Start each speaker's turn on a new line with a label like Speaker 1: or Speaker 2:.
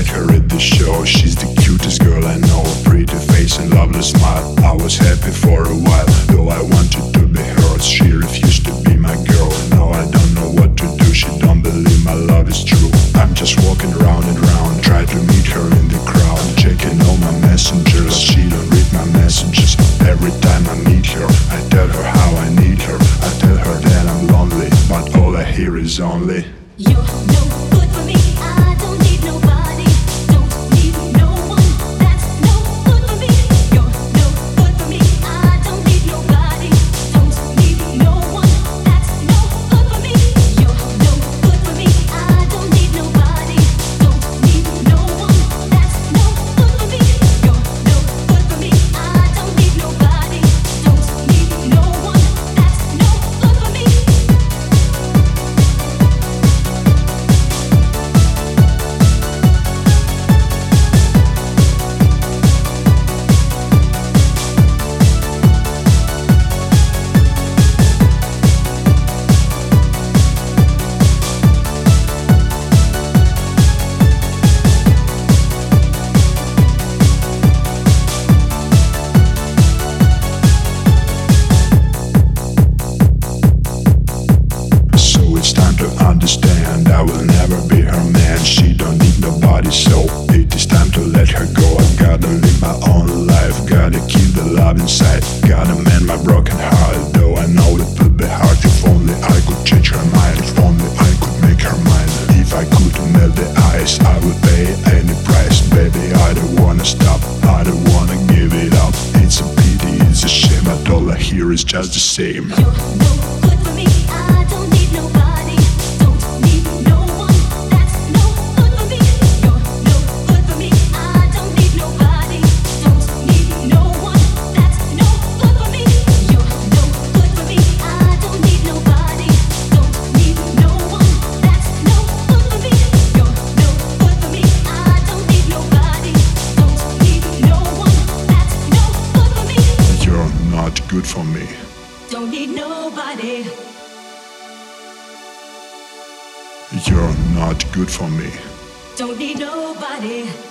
Speaker 1: her at the show. She's the cutest girl I know, pretty face and lovely smile. I was happy for a while, though I wanted to be hers. She refused to be my girl. Now I don't know what to do. She don't believe my love is true. I'm just walking round and round, try to meet her in the crowd, checking all my messengers. She don't read my messages. Every time I meet her, I tell her how I need her. I tell her that I'm lonely, but all I hear is only
Speaker 2: you're no good for me. I don't need nobody. Don't need no one. That's no good for me. You're no good for me. I don't need nobody. Don't need no one. That's no good for me. You're no good for me. I don't need nobody. Don't need no one. That's no good for me. You're no good for me. I don't need nobody. Don't need no one. That's no good for me.
Speaker 1: So it's time to understand, I will never be her man. She don't need nobody, so it is time to let her go. I gotta live my own life, gotta keep the love inside, gotta mend my broken heart. Though I know it will be hard. If only I could change her mind, if only I could make her mine. If I could melt the ice, I would pay any price. Baby, I don't wanna stop, I don't wanna give it up. It's a pity, it's a shame, but all I hear is just the same.
Speaker 2: You're no good for me. I don't need nobody. Don't need no one. That's no good for me. You're no good for me. I don't need nobody. Don't need no one. That's no good for me. You're no good for me. I don't need nobody. Don't need no one. That's no good for me. You're no good for me. I don't need nobody. Don't need no one. That's no good for me.
Speaker 1: You're not good for me.
Speaker 2: Don't need nobody.
Speaker 1: You're not good for me.
Speaker 2: Don't need nobody.